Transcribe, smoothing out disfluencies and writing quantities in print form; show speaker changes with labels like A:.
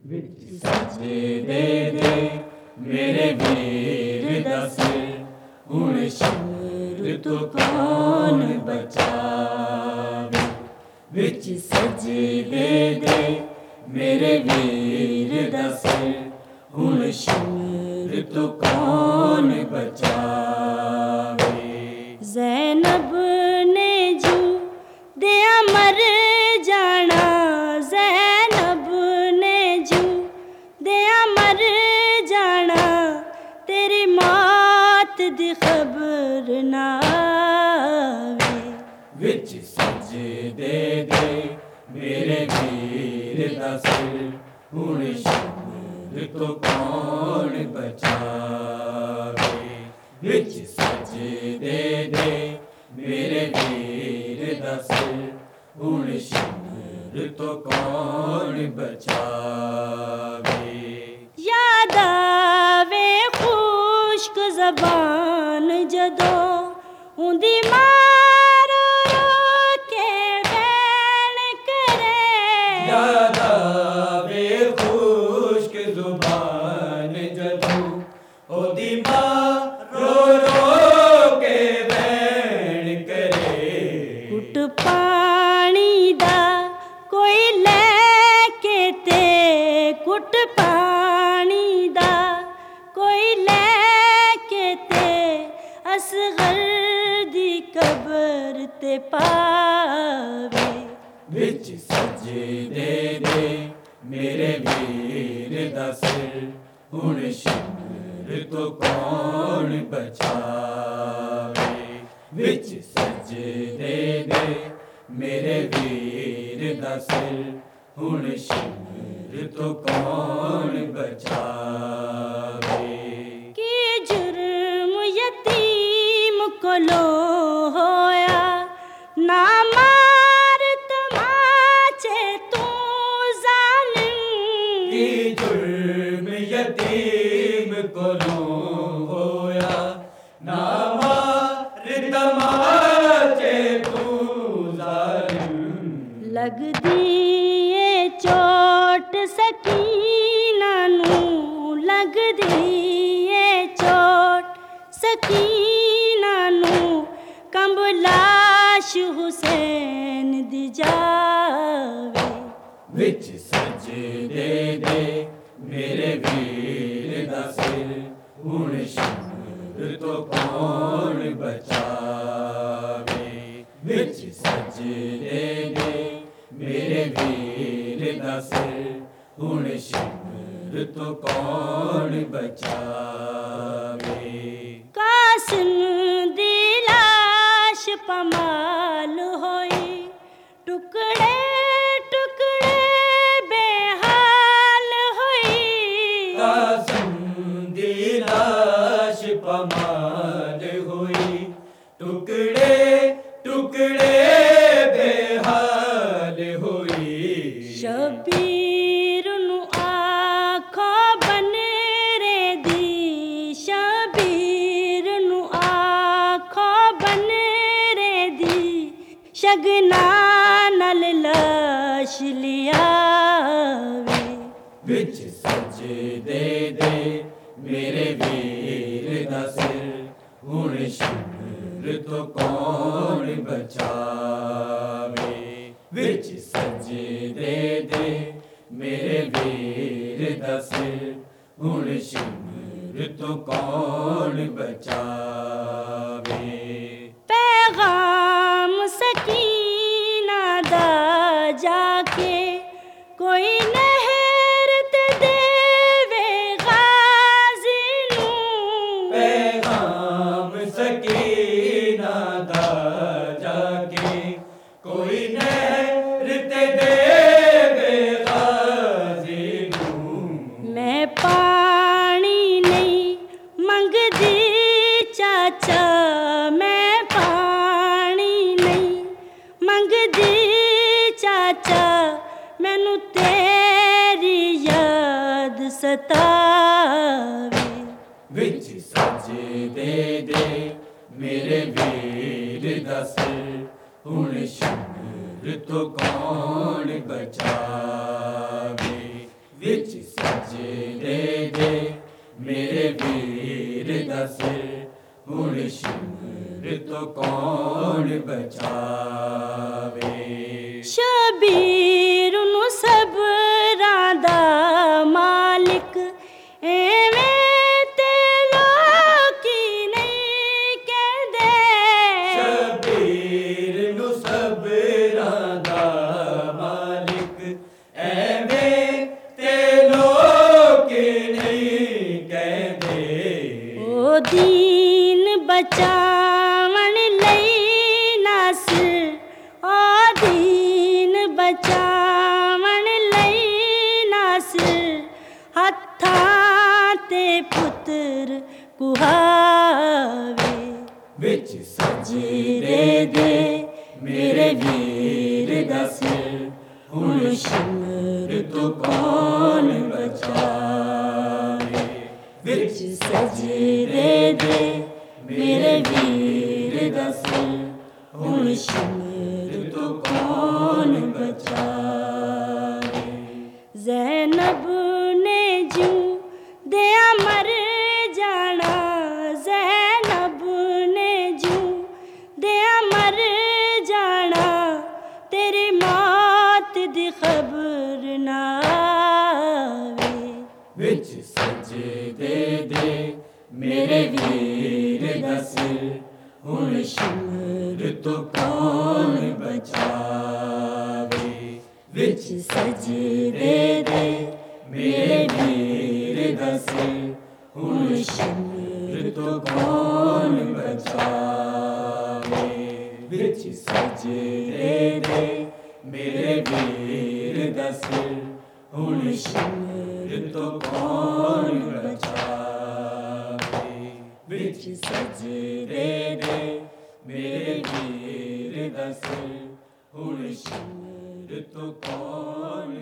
A: विच सजदे दे मेरे वीर दस हुण शर तो कौन बचावे। विच सजदे दे मेरे वीर दस हुण शर तो कौन बचावे।
B: ज़ैनब ने जू दिया मर जाना, ज़ैनब ने जू दिया मर जाना, तेरी मौत दी खबर ना आवे।
A: विच सजदे दे मेरे वीर दस हुण शर तो कौन बचावे। विच सजदे दे मेरे वीर दस हुण शर तो कौन बचावे।
B: याद आवे खुश्क ज़बान जदों उंदी मारो रो के बैन करे।
A: याद आवे खुश्क ज़ुबान जदों ओदी मां रो रो के बैन करे।
B: घुट पानी दा कोई लैके ते, घुट पानी दा कोई लैके ते, असगर दी कबर ते पावे।
A: विच सजदे दे मेरे वीर दस हुण शर तो कौन बचावे। विच सजदे दे मेरे वीर दस हुण शर तो कौन बचावे।
B: कि जुर्म यतीम कोलो होया, ना मार तमाचे तू जालिम।
A: कि जुर्म यतीम कोलों होया, ना मार तमाचे तू जालिम।
B: लगदी ए चोट सकीना नू, लगदी ए चोट सकीना नू, कंब लाश हुसैन दी जावे।
A: विच सजदे दे मेरे वीर दस हुण शर तो कौन बचावे। विच सजदे दे मेरे वीर दस हुण शर तो कौन बचावे।
B: कासिम दी लाश पमाल होई, टुकड़े टुकड़े बेहाल होई।
A: कासिम दी लाश पमाल हुई, टुकड़े टुकड़े बेहाल हुई।
B: शबीर नू आखों बन रे दी, शबीर नू आखों बन रे दी, शगना नल लाश लियावे।
A: विच सजदे दे मेरे वीर दस हुण शर तो कौन बचावे। विच सजदे दे मेरे वीर दस हुण शर तो कौन बचावे।
B: पैगाम सकीना दा जाके कोई नहर ते देवे गाज़ी नू।
A: पैगाम सकीना दा जाके कोई नहर ते देवे गाज़ी नू।
B: मैं पानी नहीं मंगदी चाचा, मैं पानी नहीं मंगदी चाचा, मैनू तेरी याद सतावे।
A: विच सजदे दे मेरे वीर दस हुण शर तो कौन बचावे। विच तो कौन बचावे।
B: शबीर नु सबरां दा मालिक एवें ते लोकी नहीं कहदे।
A: शबीर नु सबरां दा मालिक एवें ते लोकी नहीं कहदे।
B: ओ दीन बचावन लई नासिर, ओ दीन बचावन लई नासिर, हत्थां ते पुत्र कुहावे।
A: विच सजदे दे मेरे वीर दा सिर, हुण शिमर तो कौन बचावे। विच सजदे दे मेरे वीर दा सिर, हुण शिमर तो कौन बचावे।
B: ज़ैनब ने जूं दिया मर जाना, ज़ैनब ने जूं दिया मर जाना, तेरी मौत दी खबर ना आवे।
A: विच सजदे दे मेरे वीर दा सिर, हुण शिमर तो कौन बचावे। विच सजदे दे मेरे वीर दा सिर, हुण शिमर तो कौन बचावे। विच सजदे दे मेरे वीर दा सिर, हुण शिमर तो कौन बचावे। विच सजदे दे मेरे वीर दा सिर, हुण शिमर तो कौन